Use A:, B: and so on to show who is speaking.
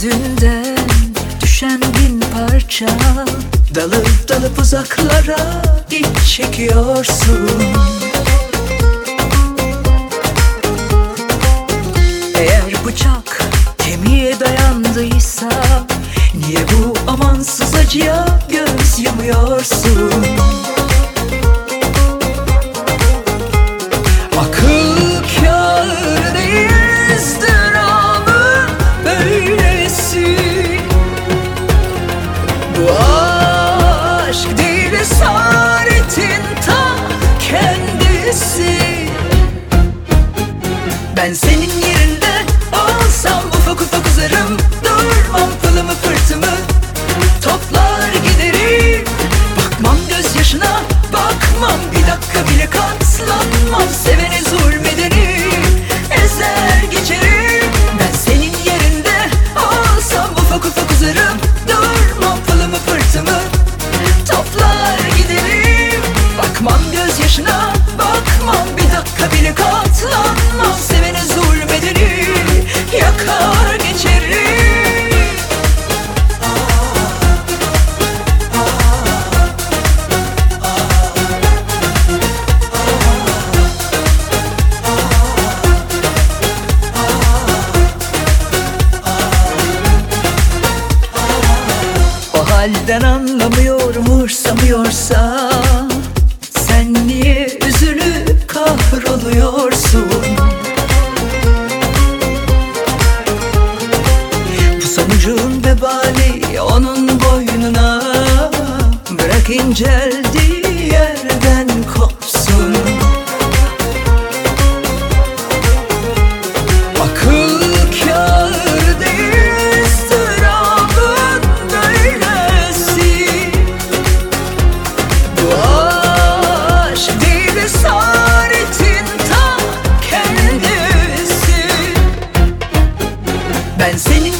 A: Yüzünden düşen bin parça, dalıp dalıp uzaklara iç çekiyorsun. Eğer bıçak kemiğe dayandıysa, niye bu amansız acıya göz yumuyorsun? Akıl kâr değil ızdırabın böylesi. Bu aşk değil esaretin ta kendisi. Ben senin yerinde olsam ufak ufak uzarım, durmam pılımı fırtımı, toplar giderim. Bakmam gözyaşına, bakmam bir dakika bile katlanmam. Sevene zulmedeni ezer geçerim. Ben senin yerinde olsam ufak ufak uzarım, durmam pılımı fırtımı, toplar giderim. Bakmam gözyaşına, bakmam bir dakika bile katlanmam. Sevene zulmedeni yakar geçerim. O halden anlamıyor, umursamıyorsa, sen niye üzülüp kahroluyorsun? Bu sonucun vebali onun boynuna, bırak inceldiği yerden kopsun. Akıl kâr değil ızdırabın böylesi. Bu aşk değil esaretin ta kendisi. Ben senin